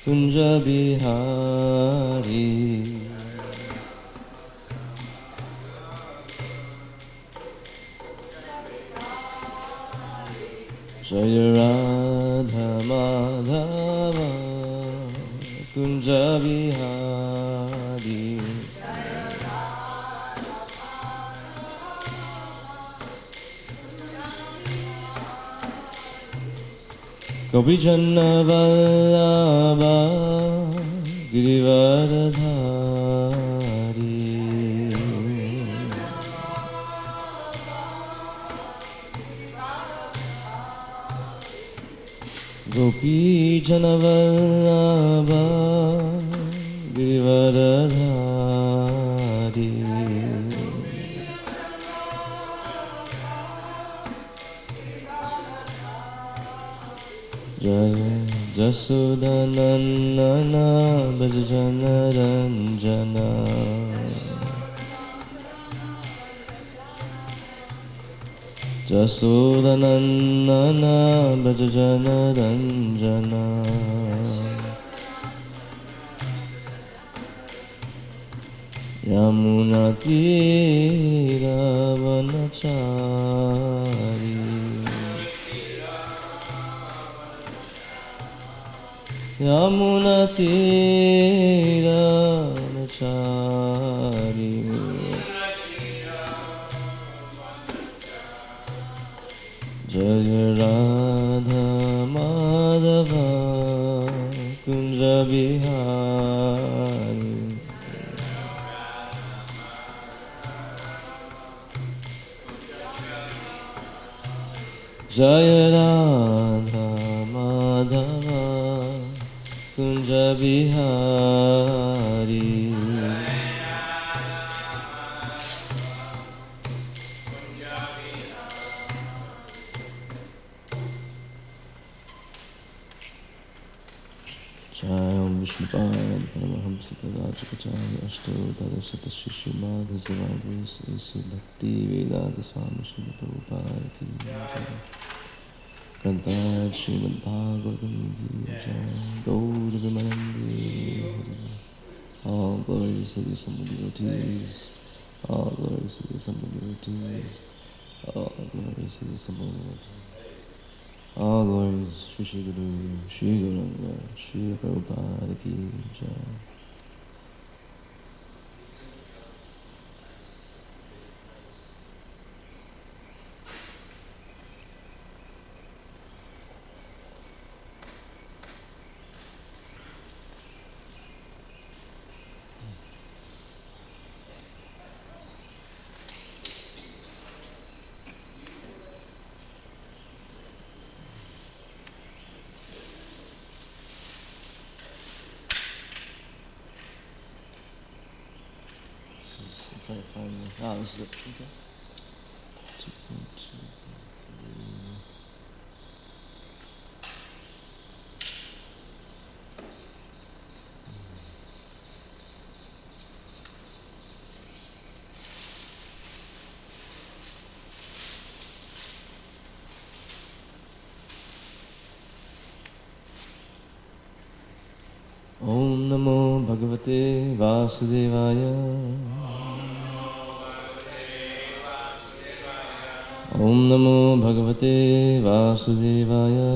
Kunja Bihari. Jaya Radha Madhava Kunja Bihari. Gopijana Vallabha Girivaradhari. Gopijana Vallabha Girivaradhari. Jaya Jasodanandana Bhajana Ranjana. Jasodanandana Bhajana Ranjana. Yamuna Tira Vanachari. Yamuna Tira Vanachari. Jaya Radha Madhava Kunja Bihari. Jaya Radha Madhava Kunja Bihari. Jai Vishnupada Paramahamsa Kadachakacharya Ashto Tadasata Shishimad Hasavadis Isi Bhakti Vedanta Swami Srila Prabhupada Ki Jai. Grantad Srimad Bhagavatam Ki Jai. Gaur Vimanandi. All glories to the assembled devotees. All glories to the assembled devotees. All glories to the assembled devotees. All glories, Shri Shri Guru, Shri Gauranga, Shri Prabhupada Ki Jai. This is it. Okay. 2.2. Om Namo Bhagavate Vasudevaya. Om Namo Bhagavate Vasudevaya.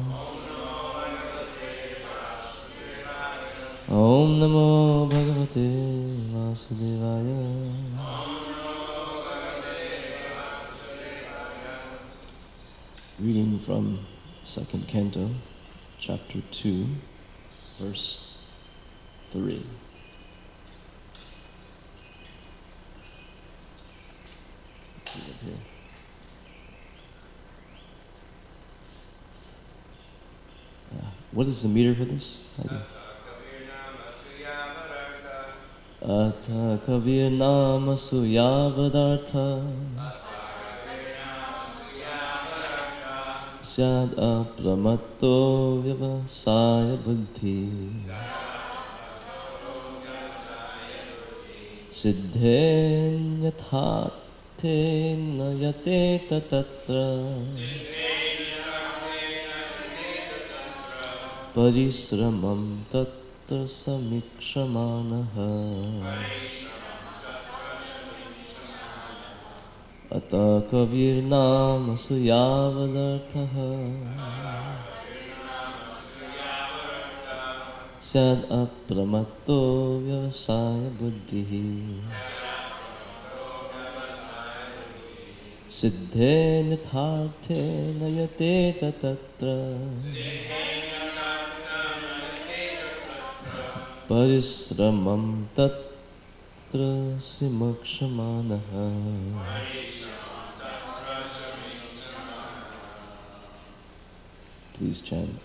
Om Namo Bhagavate Vasudevaya. Reading from 2nd Canto, Chapter 2, Verse 3. What is the meter for this? Atha Kavir Nama Suyavadartha Syad Apramatto Vyavasaya Buddhi Siddhen Yathatena Yateta Tatra Parisramam tatra samikshamaanaha Ata kavirnamasa yavadarthaha Syad apramatto vyavasaya buddhihi Siddhe nitharthe nayate tatatra Parisramam tatra simakshamaanaha Please chant.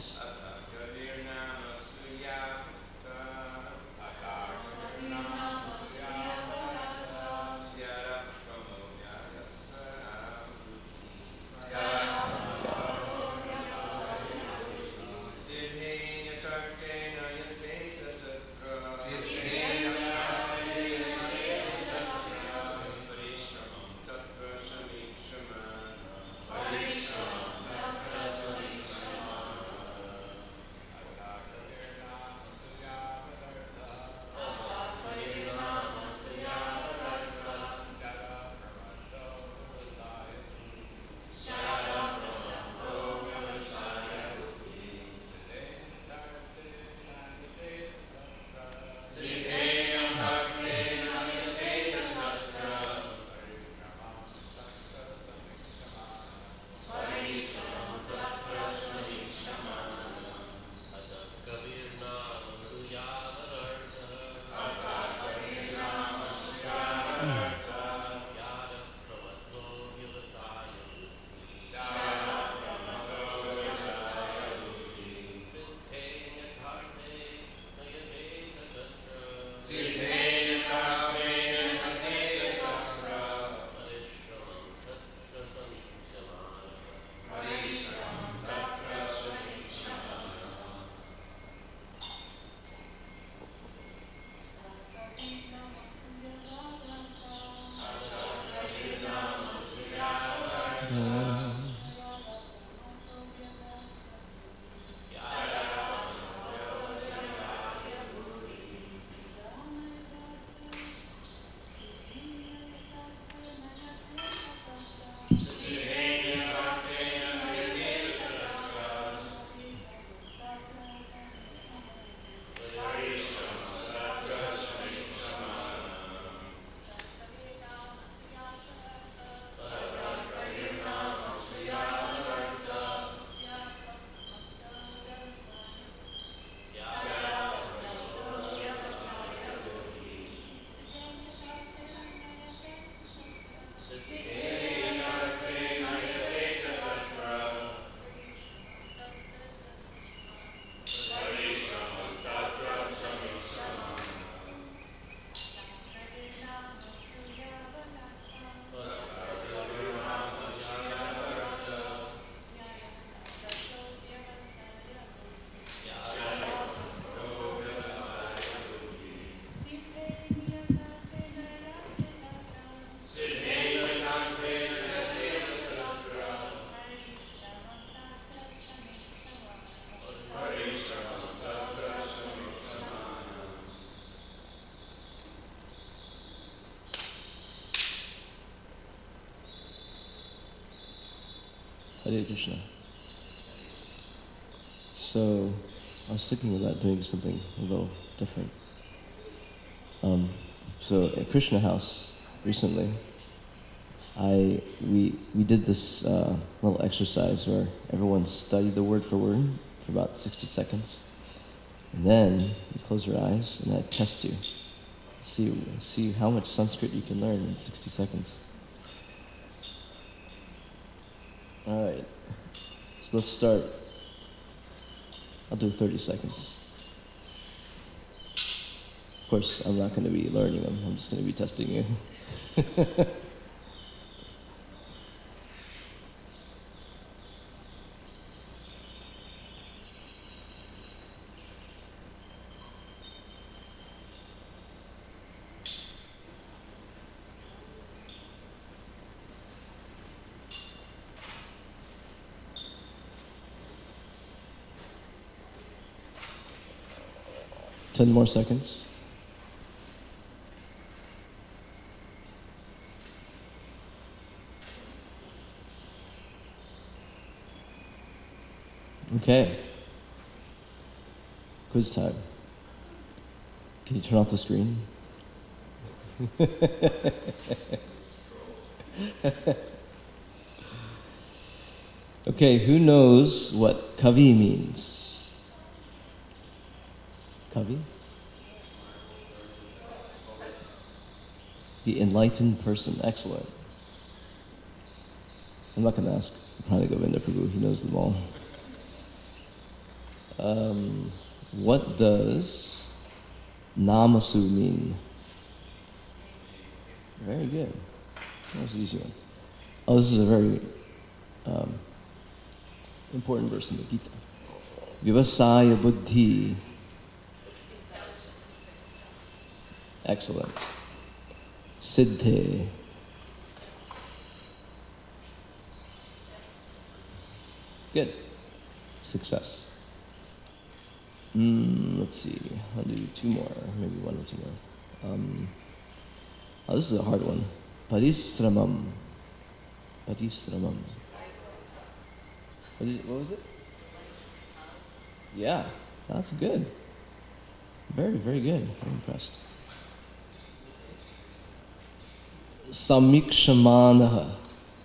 Hare Krishna. So, I was thinking about doing something a little different. So at Krishna House recently, we did this little exercise where everyone studied the word for word for about 60 seconds, and then you close your eyes and I test you, see how much Sanskrit you can learn in 60 seconds. All right, so let's start. I'll do 30 seconds. Of course, I'm not going to be learning them. I'm just going to be testing you. 10 more seconds. Okay. Quiz time. Can you turn off the screen? Okay, who knows what kavi means? Kavi? The enlightened person. Excellent. I'm not going to ask Prana Govinda Prabhu, he knows them all. What does namasu mean? Very good. That was an easy one. Oh, this is a very important verse in the Gita. Vivasaya buddhi. Excellent. Siddhe. Good. Success. Let's see. I'll do 2 more, maybe 1 or 2 more. Oh, this is a hard one. Parisramam. Parisramam. What was it? Yeah, that's good. Very, very good. I'm impressed. Samikshamanaha.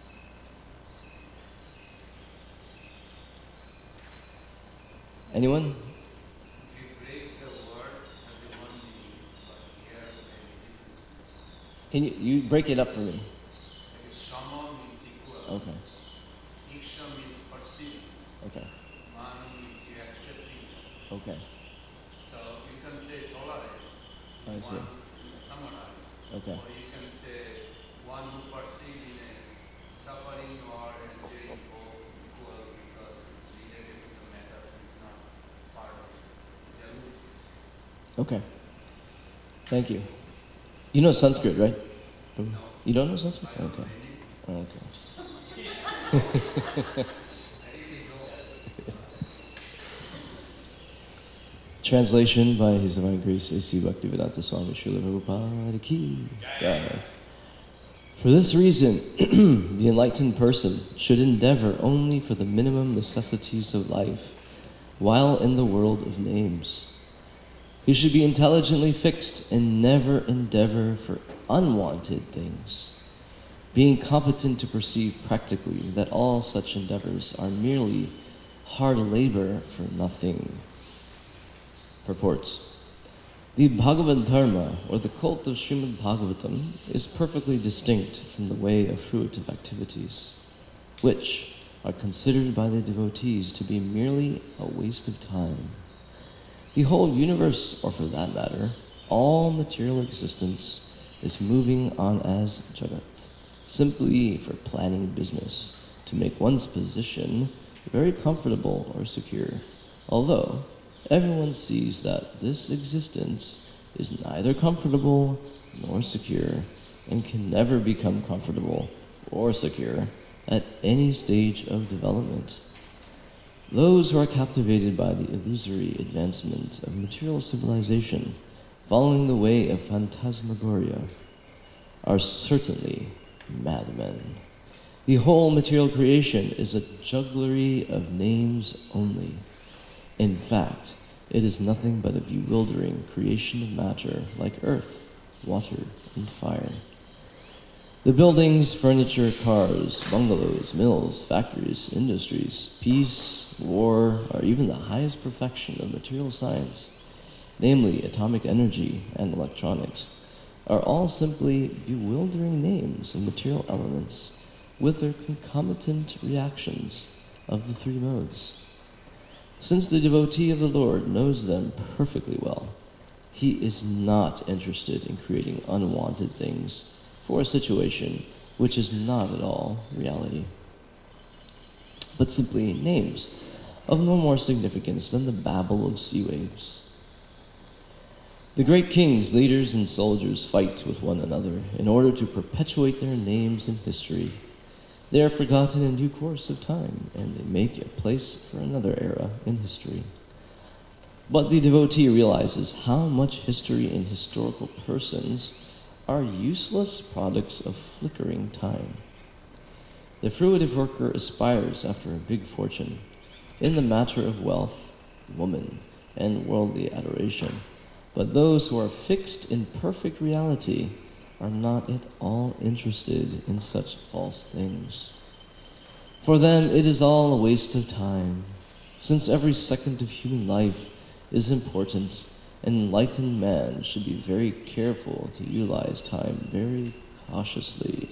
Anyone? If you break the word as a one meaning, but here a difference. Can you break it up for me? Like Shama means equal. Okay. Iksha means perceiving. Okay. Mana means you accepting. Okay. So you can say tolerate. I see. One summarize. Okay. Or you can say one who perceives in a suffering or enjoying both equal because it's related to the matter, it's not part of it. It's aloof. Okay. Thank you. You know Sanskrit, right? No. You don't know Sanskrit? I don't Okay. know Okay. I really don't. Translation by His Divine Grace A.C. Bhaktivedanta Swami Srila Prabhupada Ki Jai. For this reason, the enlightened person should endeavor only for the minimum necessities of life while in the world of names. He should be intelligently fixed and never endeavor for unwanted things, being competent to perceive practically that all such endeavors are merely hard labor for nothing. Purports. The Bhagavad Dharma, or the cult of Srimad Bhagavatam, is perfectly distinct from the way of fruitive activities, which are considered by the devotees to be merely a waste of time. The whole universe, or for that matter, all material existence, is moving on as Jagat, simply for planning business, to make one's position very comfortable or secure, although everyone sees that this existence is neither comfortable nor secure, and can never become comfortable or secure at any stage of development. Those who are captivated by the illusory advancement of material civilization, following the way of phantasmagoria, are certainly madmen. The whole material creation is a jugglery of names only. In fact, it is nothing but a bewildering creation of matter like earth, water, and fire. The buildings, furniture, cars, bungalows, mills, factories, industries, peace, war, or even the highest perfection of material science, namely atomic energy and electronics, are all simply bewildering names of material elements with their concomitant reactions of the 3 modes. Since the devotee of the Lord knows them perfectly well, he is not interested in creating unwanted things for a situation which is not at all reality, but simply names of no more significance than the babble of sea waves. The great kings, leaders, and soldiers fight with one another in order to perpetuate their names in history. They are forgotten in due course of time, and they make a place for another era in history. But the devotee realizes how much history and historical persons are useless products of flickering time. The fruitive worker aspires after a big fortune in the matter of wealth, woman, and worldly adoration. But those who are fixed in perfect reality are not at all interested in such false things. For them, it is all a waste of time, since every second of human life is important. An enlightened man should be very careful to utilize time very cautiously.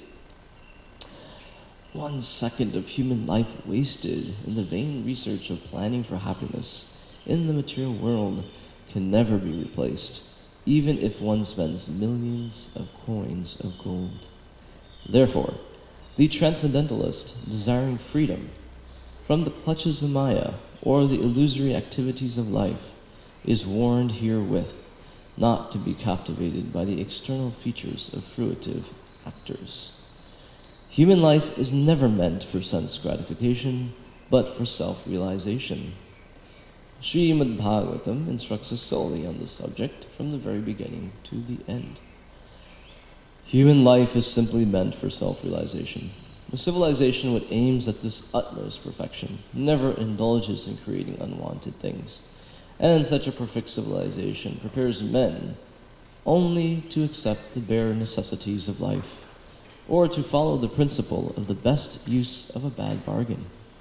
1 second of human life wasted in the vain research of planning for happiness in the material world can never be replaced, even if one spends millions of coins of gold. Therefore, the transcendentalist, desiring freedom from the clutches of Maya or the illusory activities of life, is warned herewith not to be captivated by the external features of fruitive actors. Human life is never meant for sense gratification, but for self-realization. Srimad Bhagavatam instructs us solely on this subject from the very beginning to the end. Human life is simply meant for self-realization. The civilization which aims at this utmost perfection never indulges in creating unwanted things, and such a perfect civilization prepares men only to accept the bare necessities of life, or to follow the principle of the best use of a bad bargain.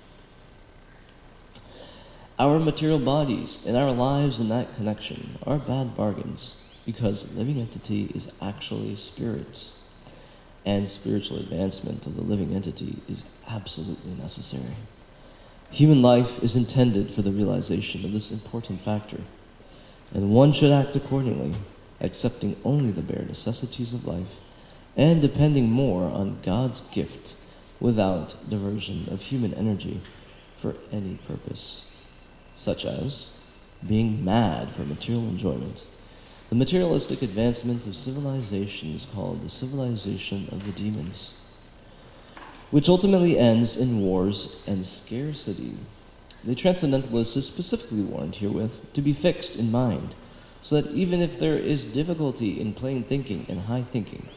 Our material bodies and our lives in that connection are bad bargains, because the living entity is actually spirit, and spiritual advancement of the living entity is absolutely necessary. Human life is intended for the realization of this important factor, and one should act accordingly, accepting only the bare necessities of life, and depending more on God's gift without diversion of human energy for any purpose, such as being mad for material enjoyment. The materialistic advancement of civilization is called the civilization of the demons, which ultimately ends in wars and scarcity. The transcendentalist is specifically warned herewith to be fixed in mind, so that even if there is difficulty in plain living and high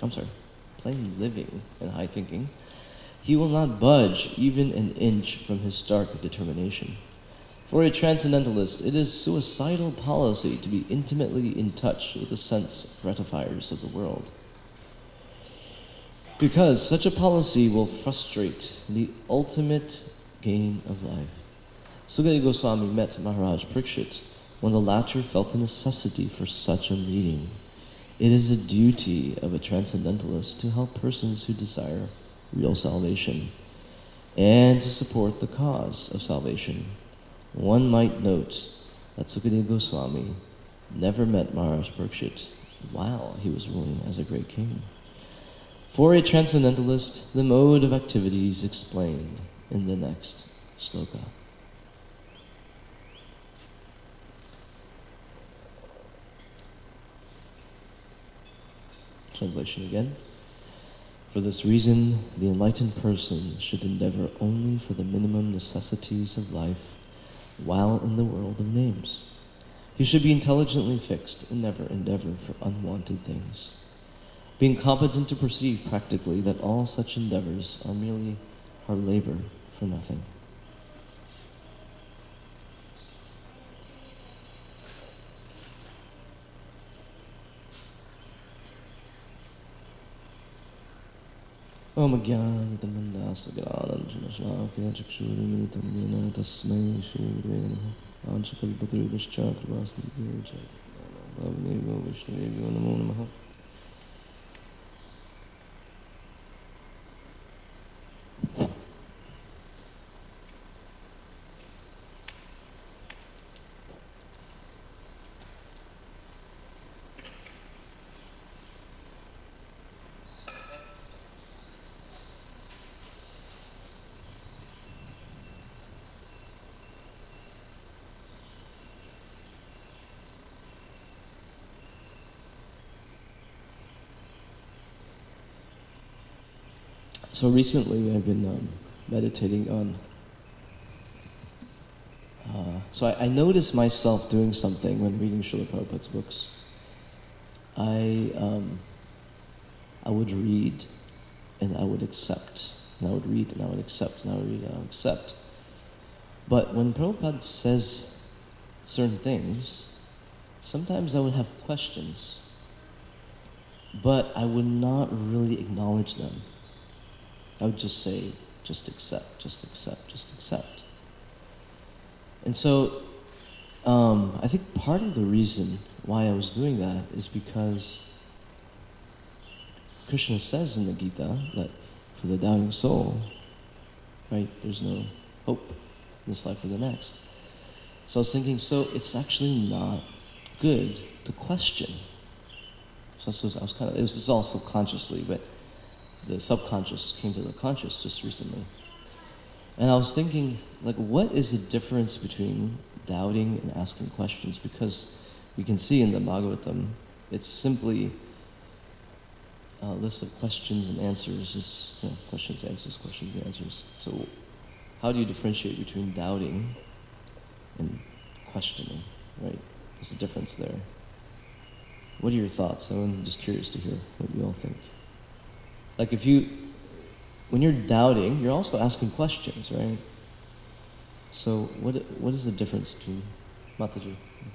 thinking, he will not budge even an inch from his stark determination. For a transcendentalist, it is suicidal policy to be intimately in touch with the sense gratifiers of the world, because such a policy will frustrate the ultimate gain of life. Sukadeva Goswami met Maharaj Parikshit when the latter felt the necessity for such a meeting. It is a duty of a transcendentalist to help persons who desire real salvation and to support the cause of salvation. One might note that Sukadeva Goswami never met Maharaj Parikshit while he was ruling as a great king. For a transcendentalist, the mode of activity is explained in the next sloka. Translation again. For this reason, the enlightened person should endeavor only for the minimum necessities of life while in the world of names. He should be intelligently fixed and never endeavor for unwanted things, being competent to perceive practically that all such endeavors are merely hard labor for nothing. Om Ajnana Chakshurumilitam Yena Tasmai Shri Gurave Namaha Anchakalpatarubhascha Kripasindhubhyo Bhavanebhyo Vaishnavebhyo Namo Namaha. So recently I've been meditating on So I noticed myself doing something when reading Srila Prabhupada's books. I would read and I would accept. And I would read and I would accept and I would read and I would accept. But when Prabhupada says certain things, sometimes I would have questions, but I would not really acknowledge them. I would just say, just accept, just accept, just accept. And so, I think part of the reason why I was doing that is because Krishna says in the Gita that for the doubting soul, right, there's no hope in this life or the next. So I was thinking, so it's actually not good to question. So I was kind of, this is all subconsciously, but the subconscious came to the conscious just recently. And I was thinking, like, what is the difference between doubting and asking questions? Because we can see in the Bhagavatam, it's simply a list of questions and answers, just questions, answers, questions, answers. So how do you differentiate between doubting and questioning, right? There's a difference there. What are your thoughts? I'm just curious to hear what you all think. Like when you're doubting, you're also asking questions, right? So what is the difference between Mataji?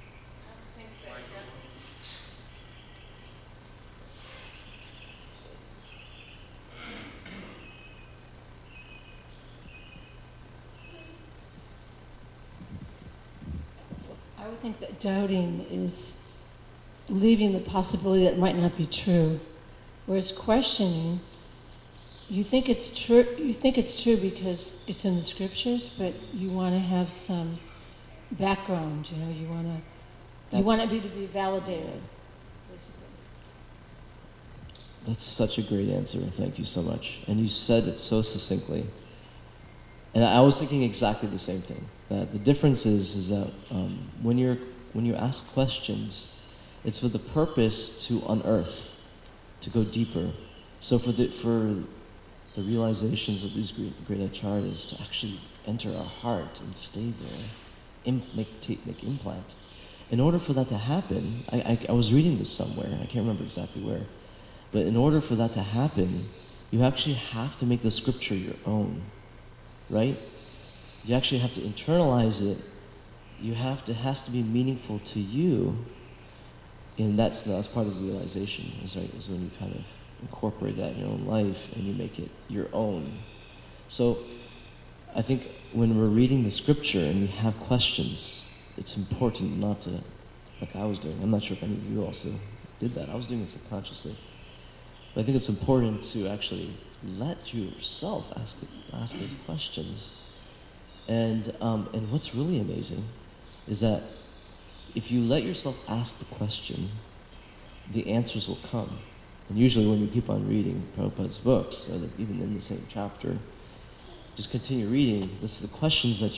I would think that doubting is leaving the possibility that it might not be true, whereas questioning, you think it's true because it's in the scriptures, but you want to have some background. You want it to be validated. Basically. That's such a great answer. Thank you so much. And you said it so succinctly. And I was thinking exactly the same thing. That the difference is that when you ask questions, it's for the purpose to unearth, to go deeper. So for the realizations of these great acharyas to actually enter our heart and stay there, make implant. In order for that to happen, I was reading this somewhere, I can't remember exactly where, but in order for that to happen, you actually have to make the scripture your own, right? You actually have to internalize it. It has to be meaningful to you, and that's part of the realization, is when you kind of incorporate that in your own life and you make it your own. So I think when we're reading the scripture and we have questions, it's important not to, like I was doing, I'm not sure if any of you also did that, I was doing it subconsciously, but I think it's important to actually let yourself ask those questions. And what's really amazing is that if you let yourself ask the question, the answers will come. And usually when you keep on reading Prabhupada's books, or even in the same chapter, just continue reading, the questions that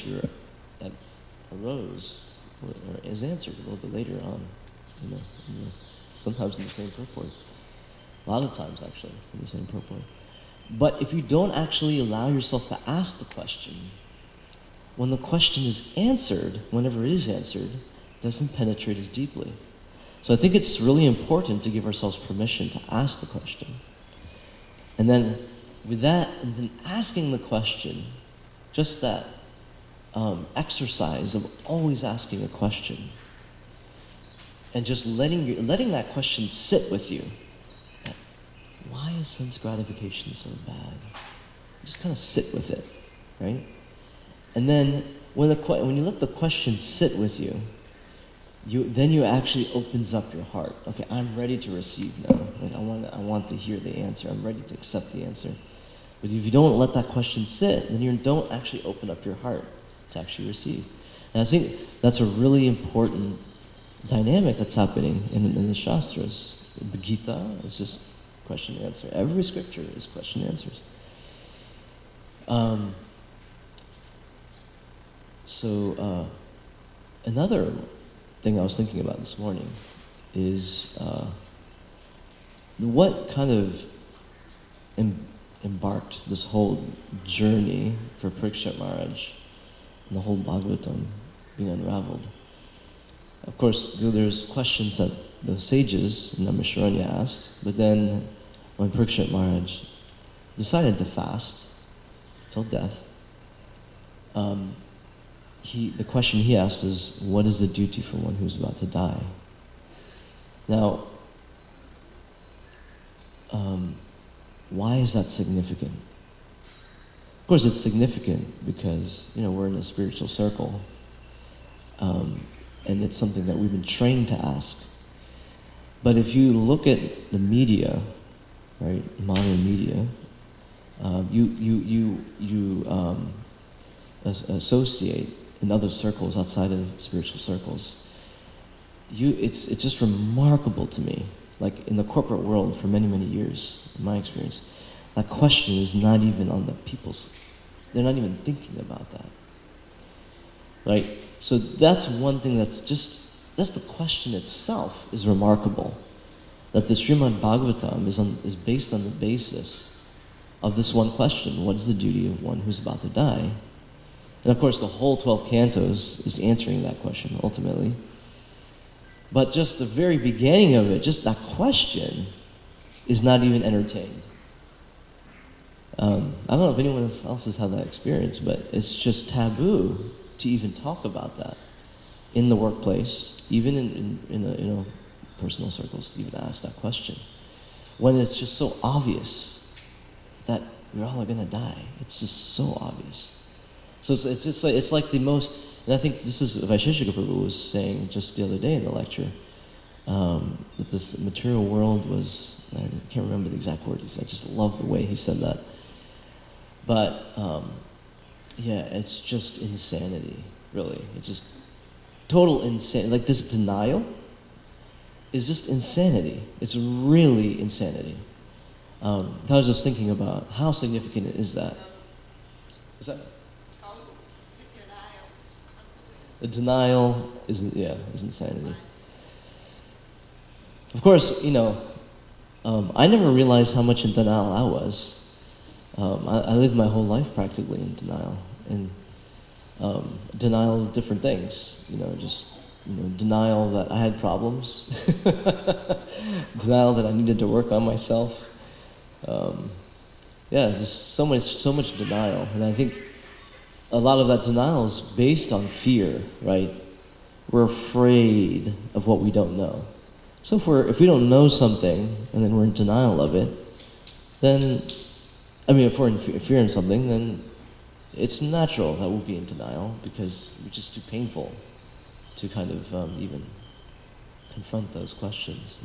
arose is answered a little bit later on, sometimes in the same purport. A lot of times, actually, in the same purport. But if you don't actually allow yourself to ask the question, when the question is answered, whenever it is answered, it doesn't penetrate as deeply. So I think it's really important to give ourselves permission to ask the question. And then with that, and then asking the question, just that exercise of always asking a question, and just letting that question sit with you. That, why is sense gratification so bad? Just kind of sit with it, right? And then when you let the question sit with you, then you actually opens up your heart. Okay, I'm ready to receive now. Like I want to hear the answer. I'm ready to accept the answer. But if you don't let that question sit, then you don't actually open up your heart to actually receive. And I think that's a really important dynamic that's happening in the Shastras. The Gita is just question and answer. Every scripture is question and answers. Another thing I was thinking about this morning is what kind of embarked this whole journey for Parikshit Maharaj and the whole Bhagavatam being unraveled. Of course, there's questions that the sages in Naimisharanya asked, but then when Parikshit Maharaj decided to fast till death, the question he asked is, what is the duty for one who's about to die? Now, why is that significant? Of course, it's significant because we're in a spiritual circle, and it's something that we've been trained to ask. But if you look at the media, right, modern media, you associate in other circles outside of spiritual circles. It's just remarkable to me. Like in the corporate world for many, many years, in my experience, that question is not even on the people's, they're not even thinking about that. Right? So that's one thing that's the question itself is remarkable. That the Srimad Bhagavatam is based on the basis of this one question: what is the duty of one who's about to die? And of course the whole 12 cantos is answering that question ultimately. But just the very beginning of it, just that question, is not even entertained. I don't know if anyone else has had that experience, but it's just taboo to even talk about that in the workplace, even in personal circles, to even ask that question, when it's just so obvious that we're all going to die. It's just so obvious. So it's like the most. And I think this is Vaisheshika Prabhu was saying just the other day in the lecture, that this material world was, I can't remember the exact words, I just love the way he said that. But, yeah, it's just insanity, really. It's just total insanity. Like this denial is just insanity. It's really insanity. I was just thinking about how significant is that? Is that? The denial is insanity. Of course, I never realized how much in denial I was. I lived my whole life practically in denial, and denial of different things. Denial that I had problems, denial that I needed to work on myself. Just so much denial, and I think a lot of that denial is based on fear, right? We're afraid of what we don't know. So if we don't know something and then we're in denial of it, then, if we're in fear in something, then it's natural that we'll be in denial because it's just too painful to kind of even confront those questions.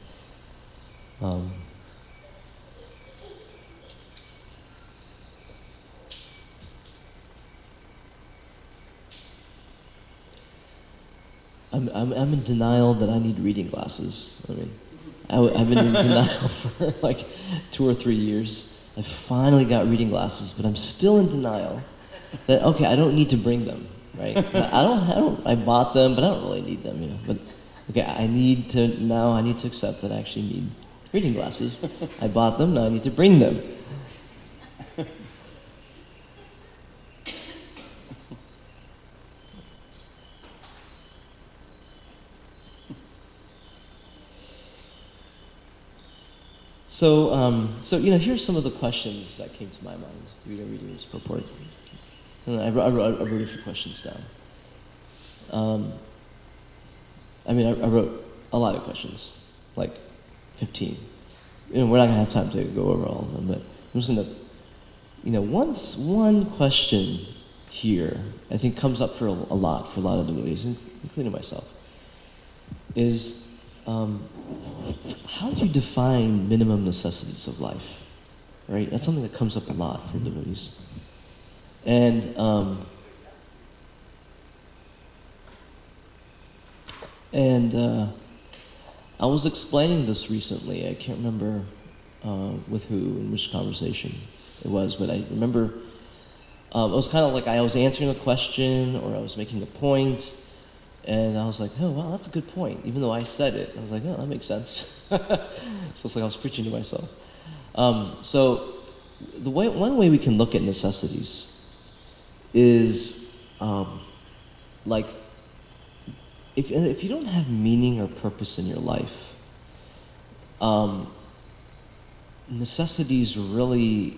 I'm in denial that I need reading glasses. I've been in denial for like 2 or 3 years. I finally got reading glasses, but I'm still in denial that I don't need to bring them, right? I bought them, but I don't really need them, But I need to accept that I actually need reading glasses. I bought them, now I need to bring them. So here's some of the questions that came to my mind reading this purport. And I wrote a few questions down. I wrote a lot of questions, like 15. We're not gonna have time to go over all of them, but I'm just gonna, one question here I think comes up for a lot of devotees, including myself, is how do you define minimum necessities of life, right? That's something that comes up a lot for devotees. And I was explaining this recently. I can't remember with who and which conversation it was, but I remember it was kind of like I was answering a question or I was making a point. And I was like, oh, wow, that's a good point. Even though I said it, I was like, oh, that makes sense. So it's like I was preaching to myself. So one way we can look at necessities is like if you don't have meaning or purpose in your life, necessities really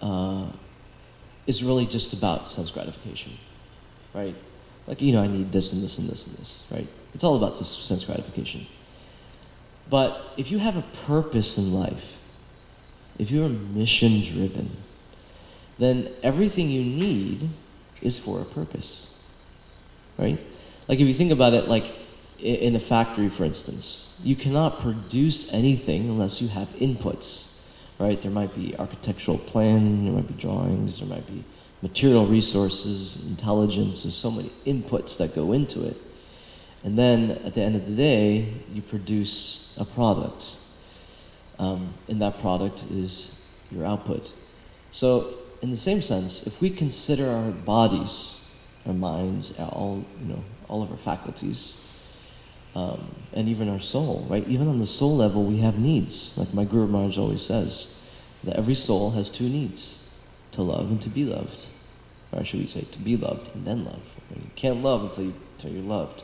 is really just about sense gratification, right? Like, I need this and this and this and this, right? It's all about this sense gratification. But if you have a purpose in life, if you're mission driven, then everything you need is for a purpose, right? Like if you think about it, like in a factory, for instance, you cannot produce anything unless you have inputs, right? There might be architectural plan, there might be drawings, there might be material resources, intelligence. There's so many inputs that go into it. And then at the end of the day, you produce a product. And that product is your output. So in the same sense, if we consider our bodies, our minds, all of our faculties, and even our soul, right? Even on the soul level, we have needs. Like my Guru Maharaj always says, that every soul has two needs, to love and to be loved. Or should we say, to be loved and then love. Right? You can't love until you're loved.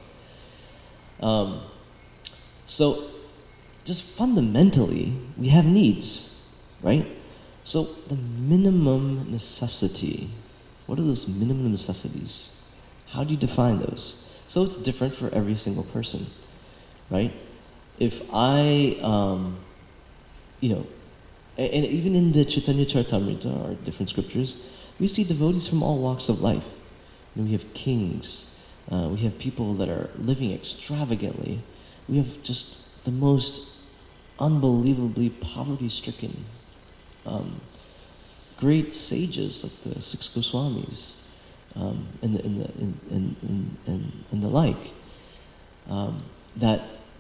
So just fundamentally, we have needs, right? So the minimum necessity, what are those minimum necessities? How do you define those? So it's different for every single person, right? If I, and even in the Chaitanya Charitamrita, or different scriptures, we see devotees from all walks of life. We have kings, we have people that are living extravagantly. We have just the most unbelievably poverty-stricken, great sages like the six Goswamis, and the like. That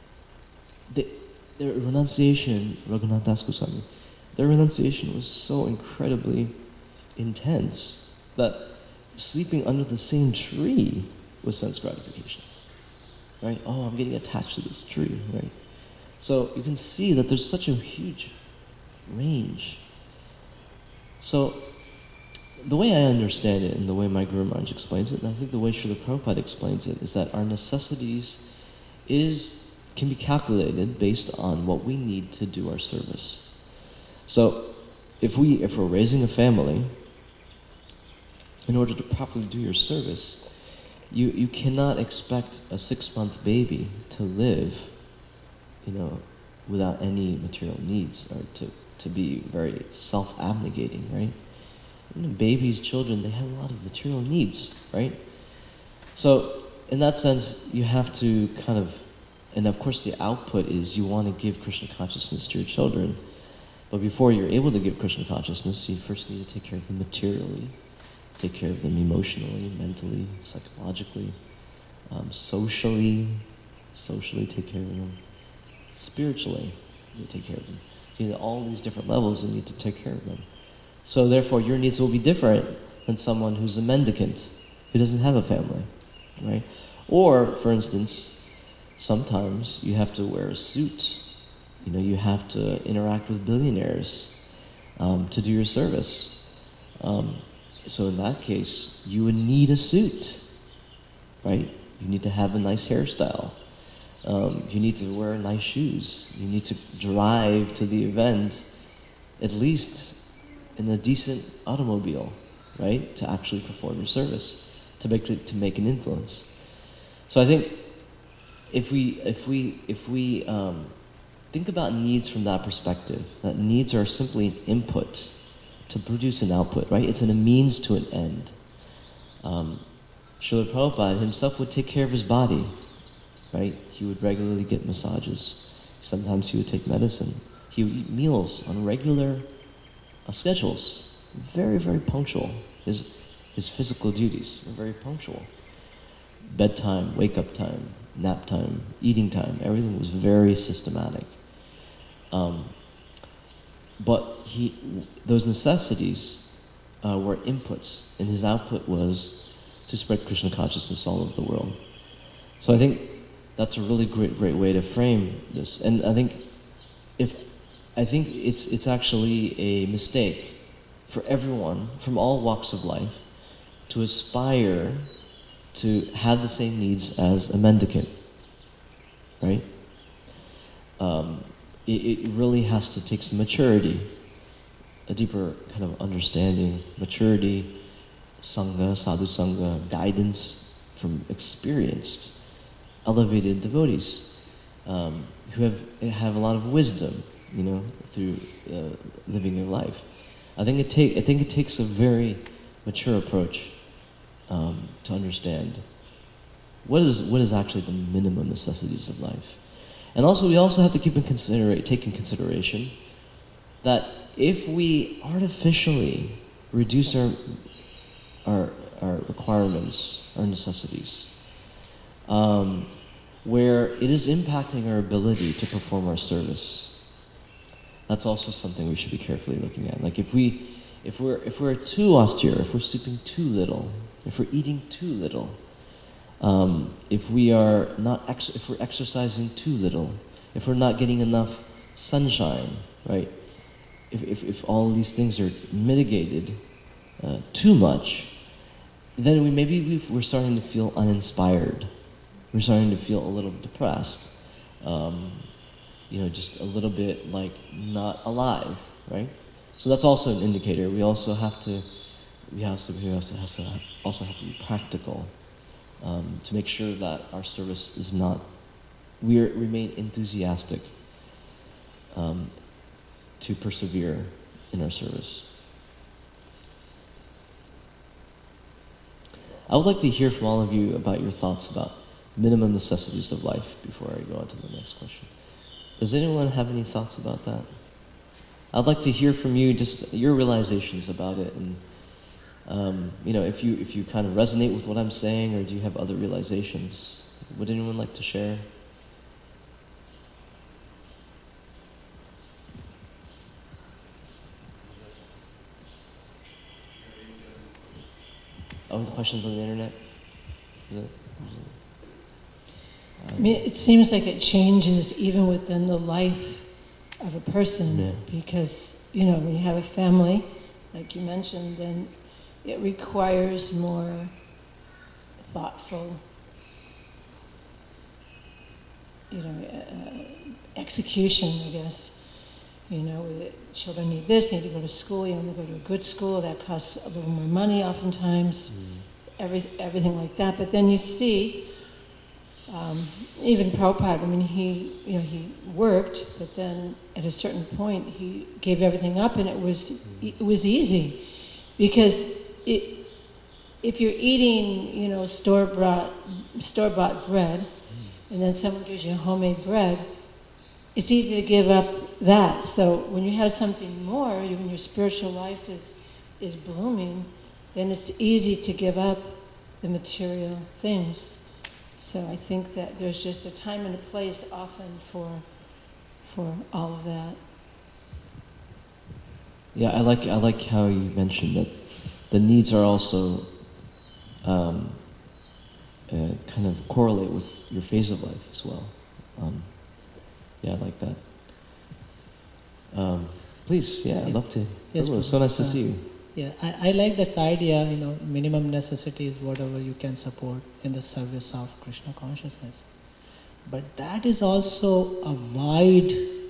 their renunciation, Raghunath Das Goswami, their renunciation was so incredibly intense that sleeping under the same tree was sense gratification, right? Oh, I'm getting attached to this tree, right? So you can see that there's such a huge range. So the way I understand it, and the way my Guru Maharaj explains it, and I think the way Srila Prabhupada explains it, is that our necessities can be calculated based on what we need to do our service. So if we're raising a family, in order to properly do your service, you cannot expect a 6-month baby to live, without any material needs, or to be very self-abnegating, right? Babies, children, they have a lot of material needs, right? So in that sense, you have to kind of, and of course the output is you want to give Krishna consciousness to your children. But before you're able to give Krishna consciousness, you first need to take care of them materially, take care of them emotionally, mentally, psychologically, socially take care of them, spiritually, you take care of them. So all these different levels, you need to take care of them. So therefore, your needs will be different than someone who's a mendicant, who doesn't have a family, right? Or, for instance, sometimes you have to wear a suit. You have to interact with billionaires to do your service. So in that case, you would need a suit, right? You need to have a nice hairstyle. You need to wear nice shoes. You need to drive to the event, at least in a decent automobile, right? To actually perform your service, to make an influence. So I think if we think about needs from that perspective, that needs are simply an input to produce an output, right? It's a means to an end. Srila Prabhupada himself would take care of his body, right? He would regularly get massages. Sometimes he would take medicine. He would eat meals on regular schedules. Very, very punctual. His physical duties were very punctual. Bedtime, wake-up time, nap time, eating time, everything was very systematic. But those necessities were inputs, and his output was to spread Krishna consciousness all over the world. So I think that's a really great way to frame this. And I think it's actually a mistake for everyone from all walks of life to aspire to have the same needs as a mendicant, right? It really has to take some maturity, a deeper kind of understanding, maturity, sangha, sadhu sangha, guidance from experienced, elevated devotees who have a lot of wisdom, through living your life. I think it takes a very mature approach to understand what is actually the minimum necessities of life. And also, we also have to take in consideration that if we artificially reduce our requirements, our necessities, where it is impacting our ability to perform our service, that's also something we should be carefully looking at. Like if we're too austere, if we're sleeping too little, if we're eating too little, if we're exercising too little, if we're not getting enough sunshine, right? If all of these things are mitigated too much, then we're starting to feel uninspired. We're starting to feel a little depressed. Just a little bit like not alive, right? So that's also an indicator. We also have to be practical to make sure that our service is not. We remain enthusiastic to persevere in our service. I would like to hear from all of you about your thoughts about minimum necessities of life before I go on to the next question. Does anyone have any thoughts about that? I'd like to hear from you just your realizations about it, and if you kind of resonate with what I'm saying, or do you have other realizations? Would anyone like to share? Oh, the questions on the internet? I mean, it seems like it changes even within the life of a person, Yeah. because, when you have a family, like you mentioned, then it requires more thoughtful, execution, I guess. The children need this, they need to go to school, you want to go to a good school, that costs a little more money oftentimes, everything like that. But then you see, even Prabhupada, I mean, he worked, but then at a certain point he gave everything up, and it was easy, because if you're eating, store-bought bread, and then someone gives you homemade bread, it's easy to give up that. So when you have something more, when your spiritual life is blooming, then it's easy to give up the material things. So I think that there's just a time and a place often for all of that. Yeah, I like how you mentioned that the needs are also kind of correlate with your phase of life as well. Yeah, I like that. Please, yeah, I'd love to. Yes, Prabhu, so nice to see you. Yeah, I like that idea, minimum necessities, whatever you can support in the service of Krishna consciousness. But that is also a wide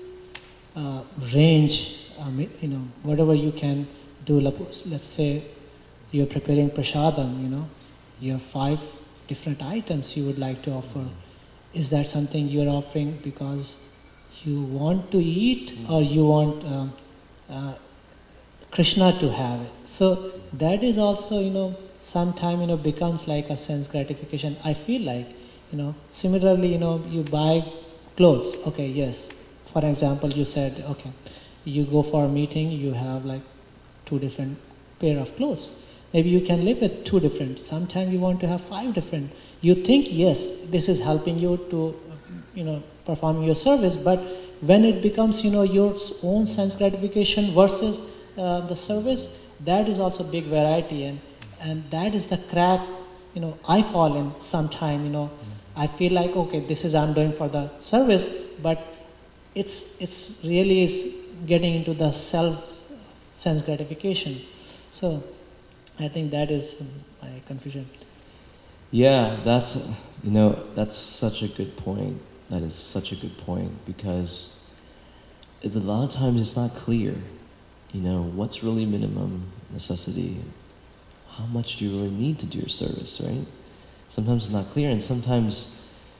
range, whatever you can do. Let's say you're preparing prasadam, you have 5 different items you would like to offer. Is that something you're offering because you want to eat, or you want Krishna to have it? So that is also, sometime, becomes like a sense gratification. I feel like, similarly, you buy clothes. Okay, yes. For example, you said, okay, you go for a meeting, you have like 2 different pair of clothes. Maybe you can live with 2 different. Sometimes you want to have 5 different. You think, yes, this is helping you to, perform your service, but when it becomes, your own sense gratification versus the service, that is also big variety, and that is the crack, I fall in sometime, I feel like, okay, this is I'm doing for the service, but it's really is getting into the self sense gratification. So I think that is my confusion. Yeah, that's such a good point. That is such a good point, because a lot of times it's not clear, what's really minimum necessity, how much do you really need to do your service, right? Sometimes it's not clear, and sometimes,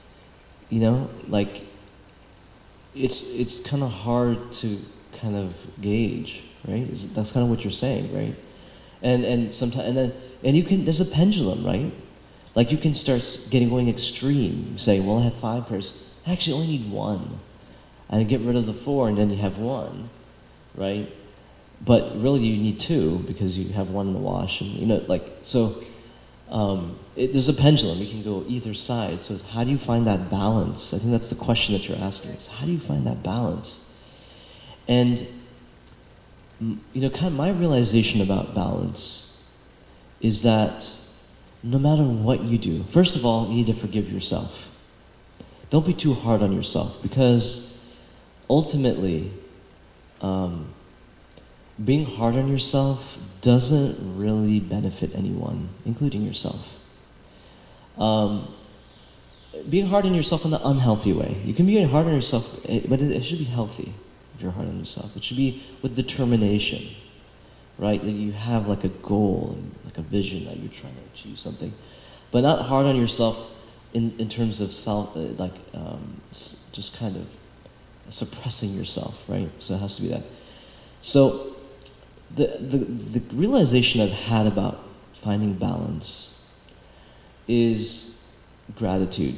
it's kind of hard to kind of gauge, right? That's kind of what you're saying, right? And sometimes, and you can, there's a pendulum, right? Like you can start going extreme, saying, well, I have 5 prayers. I actually only need 1. And get rid of the 4, and then you have 1, right? But really you need 2, because you have 1 in the wash, and there's a pendulum. You can go either side. So how do you find that balance? I think that's the question that you're asking, is how do you find that balance? And kind of my realization about balance is that no matter what you do, first of all, you need to forgive yourself. Don't be too hard on yourself, because ultimately, being hard on yourself doesn't really benefit anyone, including yourself. Being hard on yourself in an unhealthy way. You can be hard on yourself, but it should be healthy if you're hard on yourself. It should be with determination, right? That you have like a goal and like a vision that you're trying to achieve something. But not hard on yourself in terms of just kind of suppressing yourself, right? So it has to be that. So the realization I've had about finding balance is gratitude.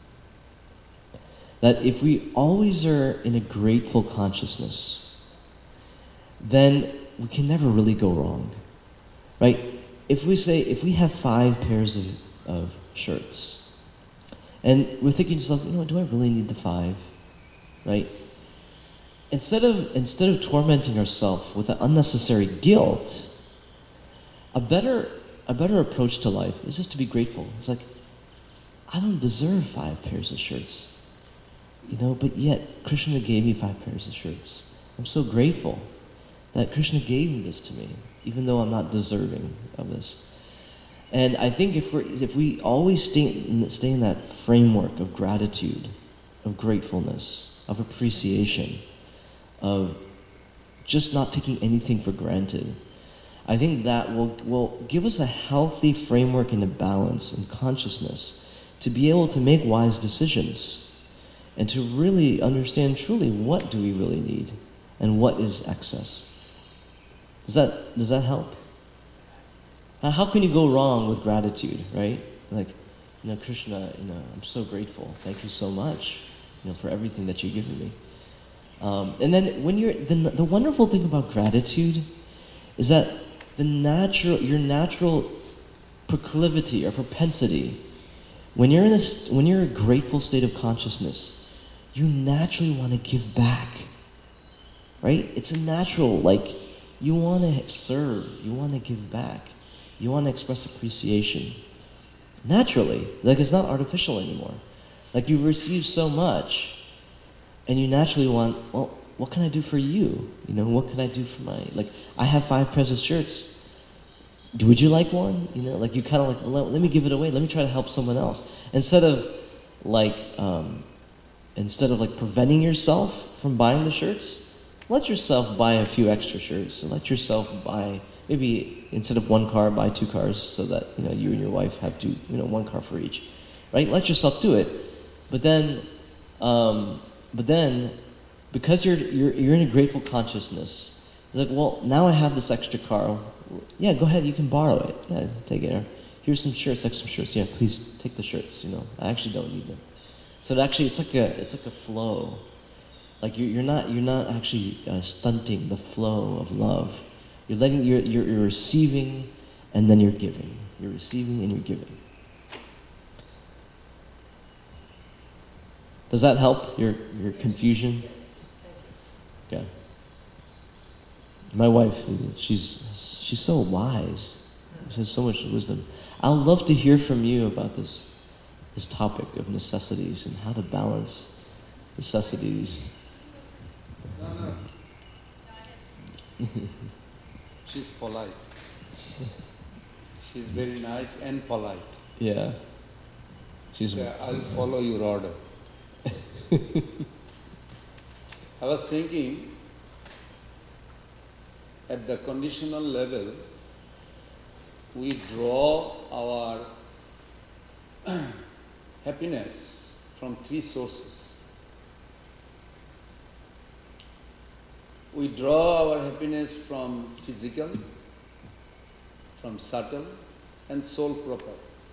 That if we always are in a grateful consciousness, then we can never really go wrong, right? If we have 5 pairs of shirts, and we're thinking to ourselves, do I really need the 5, right? Instead of tormenting ourselves with the unnecessary guilt, a better approach to life is just to be grateful. It's like, I don't deserve 5 pairs of shirts, but yet Krishna gave me 5 pairs of shirts. I'm so grateful that Krishna gave this to me, even though I'm not deserving of this. And I think if we always stay in that framework of gratitude, of gratefulness, of appreciation, of just not taking anything for granted, I think that will give us a healthy framework and a balance and consciousness to be able to make wise decisions and to really understand truly what do we really need and what is excess. Does that help? How can you go wrong with gratitude, right? Like, Krishna, I'm so grateful. Thank you so much, for everything that you've given me. And then when the wonderful thing about gratitude is that your natural proclivity or propensity, when you're in a grateful state of consciousness, you naturally want to give back, right? It's a natural, you want to serve, you want to give back, you want to express appreciation. Naturally, it's not artificial anymore. You've received so much, and you naturally want, well, what can I do for you? What can I do for I have 5 pairs of shirts. Would you like one? You kind of well, let me give it away. Let me try to help someone else. Instead of preventing yourself from buying the shirts, let yourself buy a few extra shirts. And let yourself buy, maybe instead of 1 car, buy 2 cars so that, you and your wife have 1 car for each, right? Let yourself do it. But then, because you're in a grateful consciousness, it's well, now I have this extra car. Yeah, go ahead, you can borrow it. Yeah, take it. Here's some shirts, extra shirts. Yeah, please take the shirts. I actually don't need them. So actually, it's like a flow. You're not actually stunting the flow of love. You're receiving, and then you're giving. You're receiving and you're giving. Does that help your confusion? Yeah. My wife, she's so wise. She has so much wisdom. I would love to hear from you about this topic of necessities and how to balance necessities. She's polite. She's very nice and polite. Yeah. I'll follow your order. I was thinking, at the conditional level, we draw our happiness from three sources. We draw our happiness from physical, from subtle, and soul proper.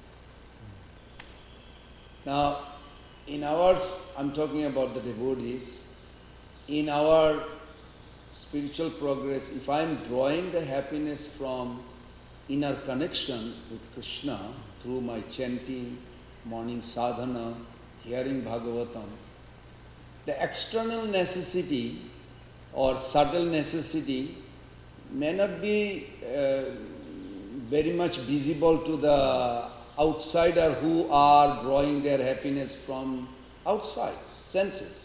Now, in ours, I'm talking about the devotees, in our spiritual progress, if I'm drawing the happiness from inner connection with Krishna through my chanting, morning sadhana, hearing Bhagavatam, the external necessity or subtle necessity may not be very much visible to the outsider who are drawing their happiness from outside, senses.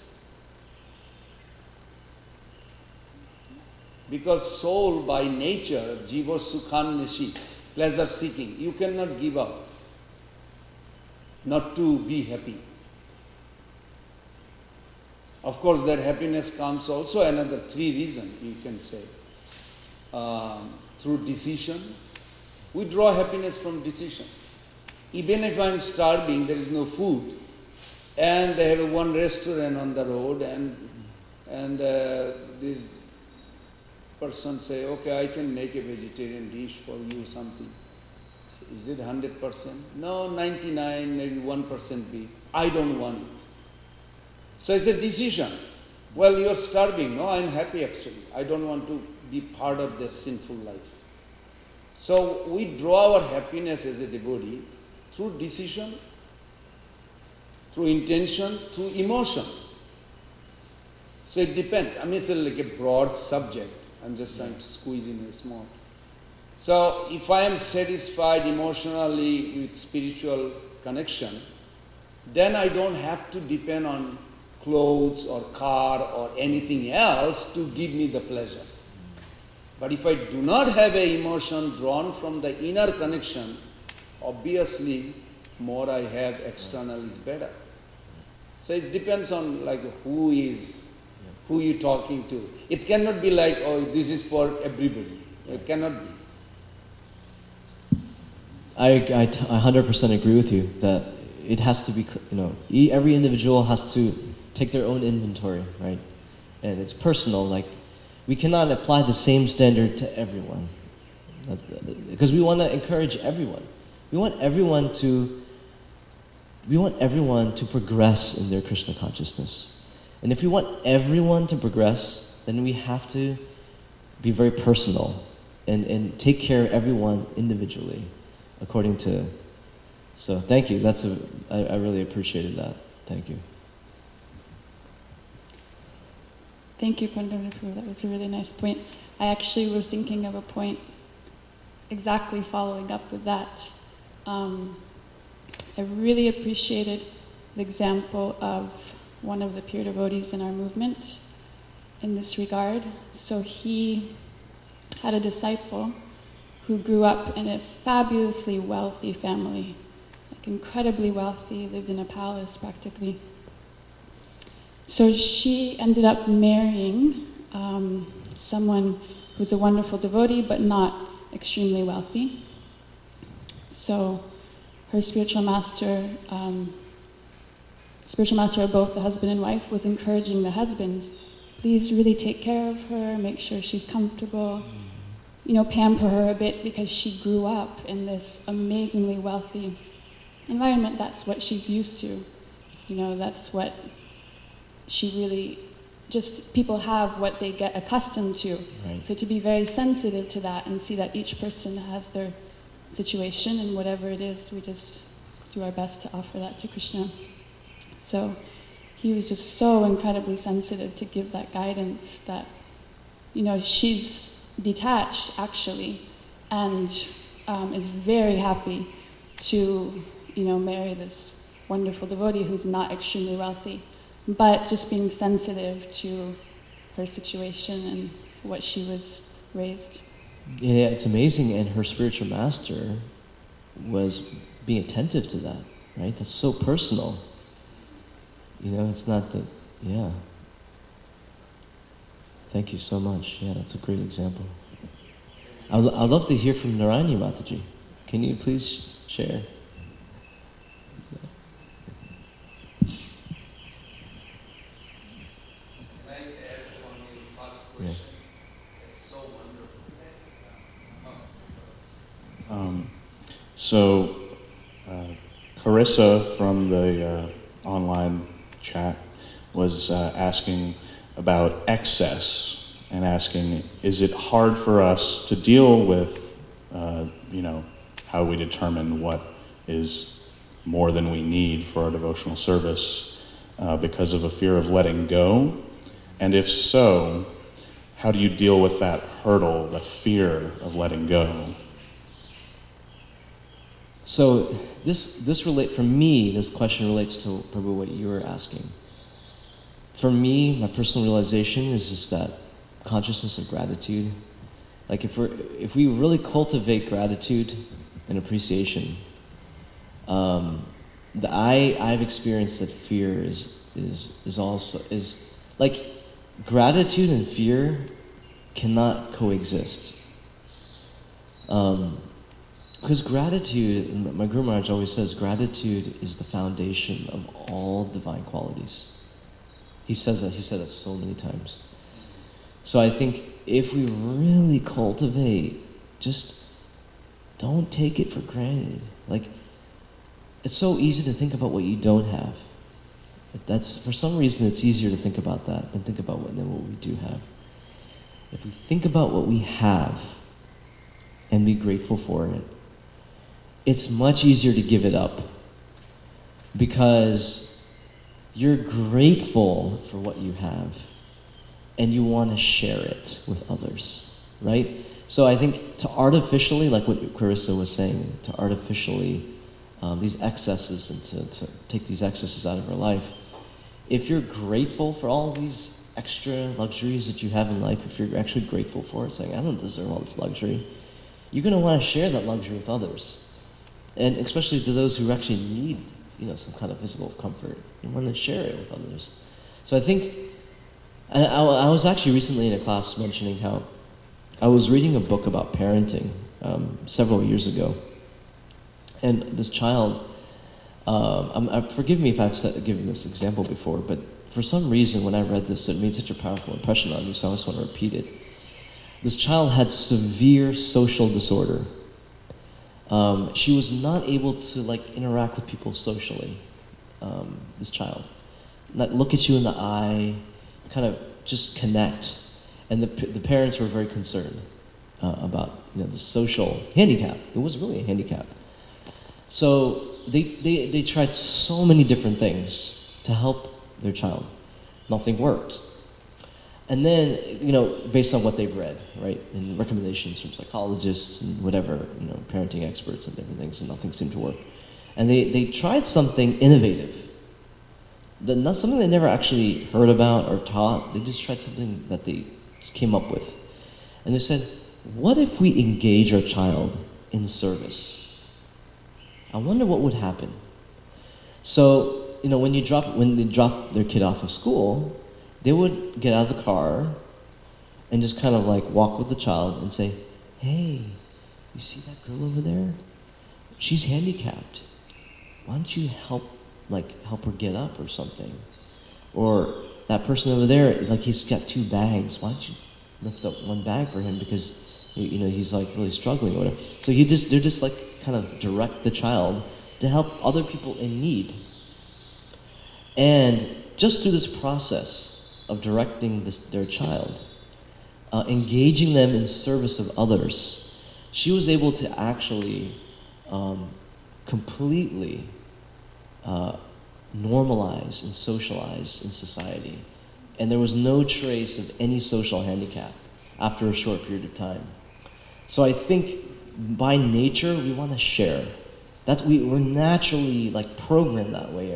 Because soul by nature, jiva sukhan nishi, pleasure seeking, you cannot give up not to be happy. Of course, that happiness comes also another three reasons, you can say. Through decision. We draw happiness from decision. Even if I'm starving, there is no food, and they have one restaurant on the road, and this person say, okay, I can make a vegetarian dish for you, something. So is it 100%? No, 99, maybe 1% be. I don't want it. So it's a decision. Well, you're starving. No, I'm happy actually. I don't want to be part of this sinful life. So we draw our happiness as a devotee through decision, through intention, through emotion. So it depends. I mean, it's like a broad subject. I'm just trying to squeeze in a small. So if I am satisfied emotionally with spiritual connection, then I don't have to depend on clothes or car or anything else to give me the pleasure. But if I do not have an emotion drawn from the inner connection, obviously more I have external is better. So it depends on like who you're talking to. It cannot be like, oh, this is for everybody. It cannot be. I 100% agree with you that it has to be, every individual has to take their own inventory, right? And it's personal, like, we cannot apply the same standard to everyone. Because we want to encourage everyone. We want everyone to progress in their Krishna consciousness. And if we want everyone to progress, then we have to be very personal and take care of everyone individually, according to. So thank you. I really appreciated that. Thank you. Thank you, Pandarapu. That was a really nice point. I actually was thinking of a point exactly following up with that. I really appreciated the example of one of the pure devotees in our movement in this regard. So he had a disciple who grew up in a fabulously wealthy family, like incredibly wealthy, lived in a palace practically. So she ended up marrying someone who's a wonderful devotee but not extremely wealthy. So her spiritual master of both the husband and wife, was encouraging the husband, please really take care of her, make sure she's comfortable, pamper her a bit, because she grew up in this amazingly wealthy environment. That's what she's used to. That's what she really, just people have what they get accustomed to. Right. So to be very sensitive to that and see that each person has their situation, and whatever it is, we just do our best to offer that to Krishna. So he was just so incredibly sensitive to give that guidance that, she's detached actually, and is very happy to, marry this wonderful devotee who's not extremely wealthy, but just being sensitive to her situation and what she was raised. Yeah, it's amazing, and her spiritual master was being attentive to that, right? That's so personal. It's not that, yeah. Thank you so much. Yeah, that's a great example. I'd love to hear from Narayani Mataji. Can you please share? Can I add on your first question? Yeah. It's so wonderful. So, Carissa from the online chat was asking about excess and asking, is it hard for us to deal with, how we determine what is more than we need for our devotional service because of a fear of letting go? And if so, how do you deal with that hurdle, the fear of letting go? So for me, this question relates to Prabhu what you were asking. For me, my personal realization is just that consciousness of gratitude. Like if we really cultivate gratitude and appreciation, I've experienced that fear is also like gratitude and fear cannot coexist. Because gratitude, and my Guru Maharaj always says, gratitude is the foundation of all divine qualities. He said that so many times. So I think if we really cultivate, just don't take it for granted. Like, it's so easy to think about what you don't have. For some reason, it's easier to think about that than think about what we do have. If we think about what we have and be grateful for it, it's much easier to give it up because you're grateful for what you have and you want to share it with others, right? So I think to artificially, like what Carissa was saying, to artificially these excesses and to take these excesses out of our life, if you're grateful for all these extra luxuries that you have in life, if you're actually grateful for it, saying, I don't deserve all this luxury, you're going to want to share that luxury with others. And especially to those who actually need, some kind of physical comfort. You want to share it with others. So I think, and I was actually recently in a class mentioning how I was reading a book about parenting several years ago. And this child, forgive me if I've given this example before, but for some reason when I read this, it made such a powerful impression on me, so I just want to repeat it. This child had severe social disorder. She was not able to interact with people socially, this child. Not look at you in the eye, kind of just connect. And the parents were very concerned about the social handicap. It was really a handicap. So they tried so many different things to help their child. Nothing worked. And then, based on what they've read, right, and recommendations from psychologists and whatever, parenting experts and different things, and nothing seemed to work. And they tried something innovative. Not something they never actually heard about or taught. They just tried something that they came up with. And they said, what if we engage our child in service? I wonder what would happen. So, when they drop their kid off of school, they would get out of the car and just kind of walk with the child and say, hey, you see that girl over there? She's handicapped. Why don't you help her get up or something? Or that person over there, he's got 2 bags. Why don't you lift up 1 bag for him because, he's really struggling or whatever. So they're just kind of direct the child to help other people in need. And just through this process of directing their child, engaging them in service of others, she was able to actually completely normalize and socialize in society. And there was no trace of any social handicap after a short period of time. So I think by nature, we want to share. We're naturally programmed that way.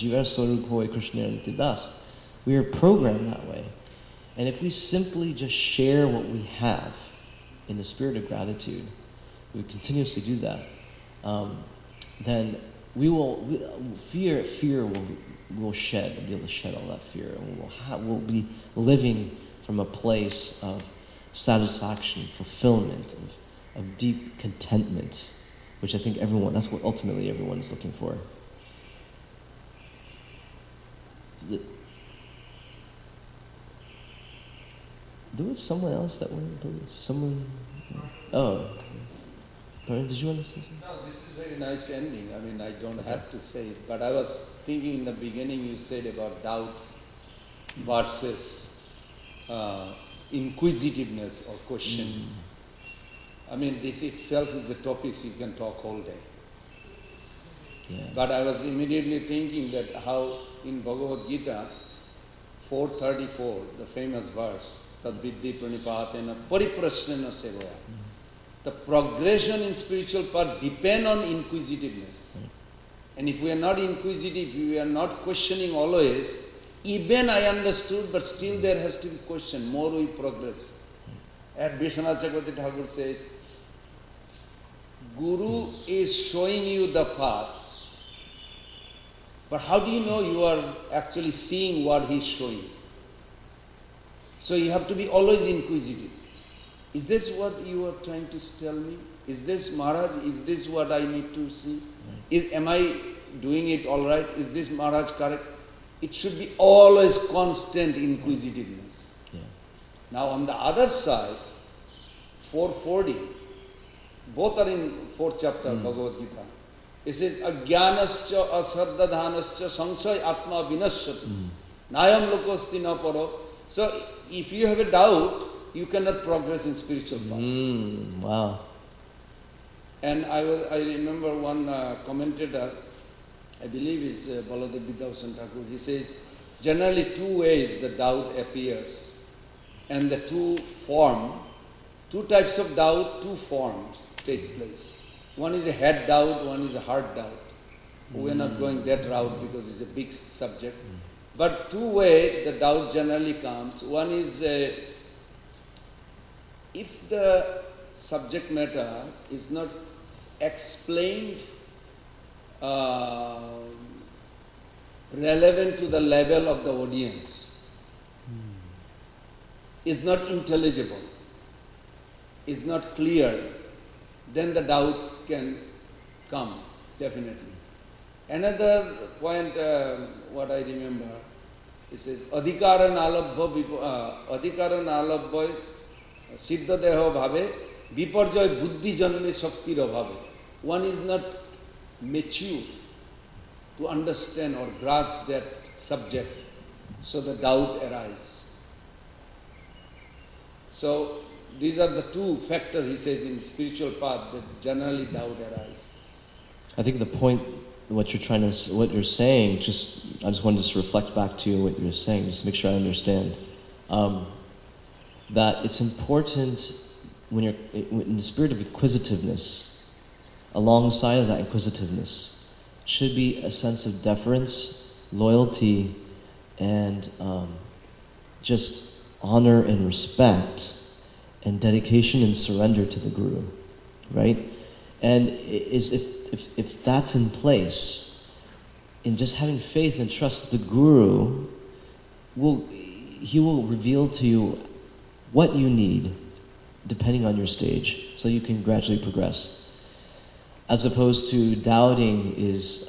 We are programmed that way. And if we simply just share what we have in the spirit of gratitude, we continuously do that, then fear will we'll be able to shed all that fear, and we'll be living from a place of satisfaction, fulfillment, of deep contentment, which I think that's what ultimately everyone is looking for. There was someone else that wanted to someone. Oh, Brian, did you want to say something? No, this is very nice ending. I mean, I don't have to say it, but I was thinking in the beginning you said about doubts versus inquisitiveness or question. I mean, this itself is a topic you can talk all day. Yeah. But I was immediately thinking that how in Bhagavad Gita 4:34, the famous verse, Tad Viddhi Pranipatena Pariprasnena Sevaya. The progression in spiritual path depends on inquisitiveness. And if we are not inquisitive, if we are not questioning always, even I understood, but still there has to be question, more we progress. As Vishwanath Chakravarti Thakur says, Guru is showing you the path, but how do you know you are actually seeing what he is showing? So you have to be always inquisitive. Is this what you are trying to tell me? Is this Maharaj? Is this what I need to see? Am I doing it all right? Is this Maharaj correct? It should be always constant inquisitiveness. Yeah. Now on the other side, 440, both are in 4th chapter of Bhagavad Gita. It says, Ajnanascha asraddhadhanascha sangsay atma vinashyati. Nayam lokosti na paro. So if you have a doubt, you cannot progress in spiritual path. Wow. And I remember one commentator, I believe is Baladev Vidyabhushan Thakur, he says, generally two ways the doubt appears. And the two types of doubt, two forms takes place. One is a head doubt, one is a heart doubt. We are not going that route because it's a big subject. But two ways the doubt generally comes. One is if the subject matter is not explained relevant to the level of the audience, is not intelligible, is not clear, then the doubt can come, definitely. Another point, what I remember, it says, Adhikara nalabha siddha deha bhave viparjaya buddhi janme shaktir bhave. One is not mature to understand or grasp that subject, so the doubt arises. So these are the two factors, he says, in spiritual path that generally doubt arises. I think the point, what you're saying, I just wanted to reflect back to what you're saying, just to make sure I understand. That it's important when you're in the spirit of inquisitiveness, alongside of that inquisitiveness should be a sense of deference, loyalty, and just honor and respect, and dedication and surrender to the Guru, right? And if that's in place, in just having faith and trust, the Guru he will reveal to you what you need, depending on your stage, so you can gradually progress. As opposed to doubting is,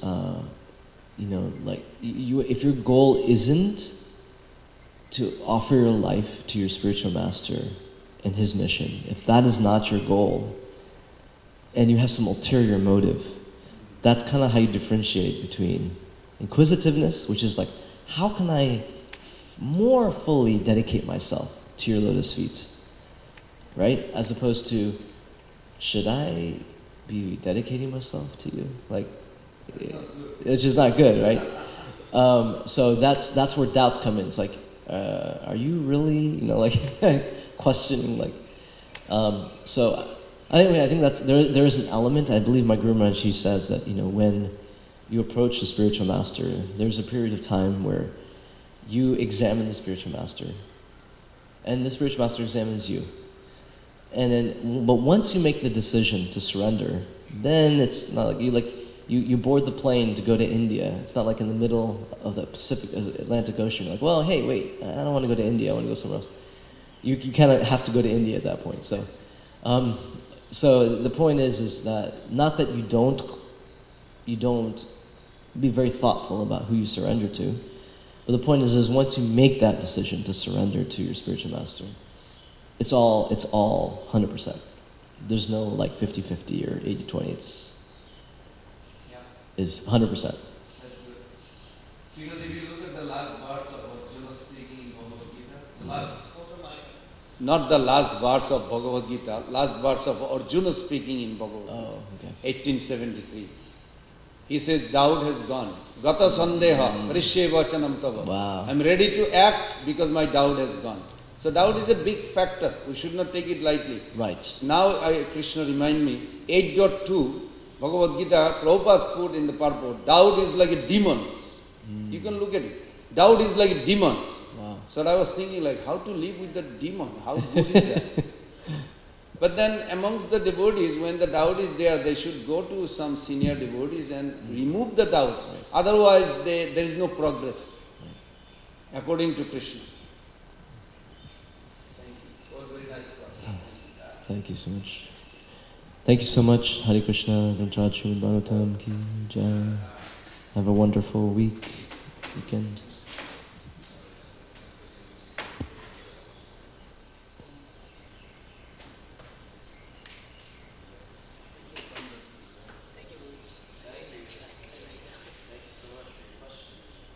if your goal isn't to offer your life to your spiritual master and his mission, if that is not your goal, and you have some ulterior motive, that's kind of how you differentiate between inquisitiveness, which is like, how can I more fully dedicate myself to your lotus feet, right? As opposed to, should I be dedicating myself to you? Like, it's just not good, right? So that's where doubts come in. It's like, are you really, questioning, so I think that's there is an element. I believe my Guru Maharaj says that when you approach the spiritual master, there's a period of time where you examine the spiritual master, and the spiritual master examines you. And then, but once you make the decision to surrender, then it's not like You board the plane to go to India. It's not like in the middle of the Atlantic Ocean. You're like, well, hey, wait, I don't want to go to India. I want to go somewhere else. You kind of have to go to India at that point. So, so the point is that not that you don't be very thoughtful about who you surrender to, but the point is once you make that decision to surrender to your spiritual master, it's all 100%. There's no like 50-50 or 80-20. Is 100%. That's good. Because if you look at the last verse of Arjuna speaking in Bhagavad Gita, not the last verse of Bhagavad Gita, last verse of Arjuna speaking in Bhagavad Gita, 1873. He says, doubt has gone. Gata sandeha, parishye vachanam tava. Wow. I'm ready to act because my doubt has gone. So doubt is a big factor. We should not take it lightly. Right. Now Krishna remind me, 8.2, Bhagavad Gita, Prabhupada put in the purport, doubt is like a demon. You can look at it. Doubt is like a demon. Wow. So I was thinking like, how to live with the demon? How good is that? But then amongst the devotees, when the doubt is there, they should go to some senior devotees and remove the doubts. Right. Otherwise, there is no progress, according to Krishna. thank you. It was very nice class. Thank you so much. Thank you so much. Hare Krishna, Grantaraj Srimad Bhagavatam ki jai. Have a wonderful weekend.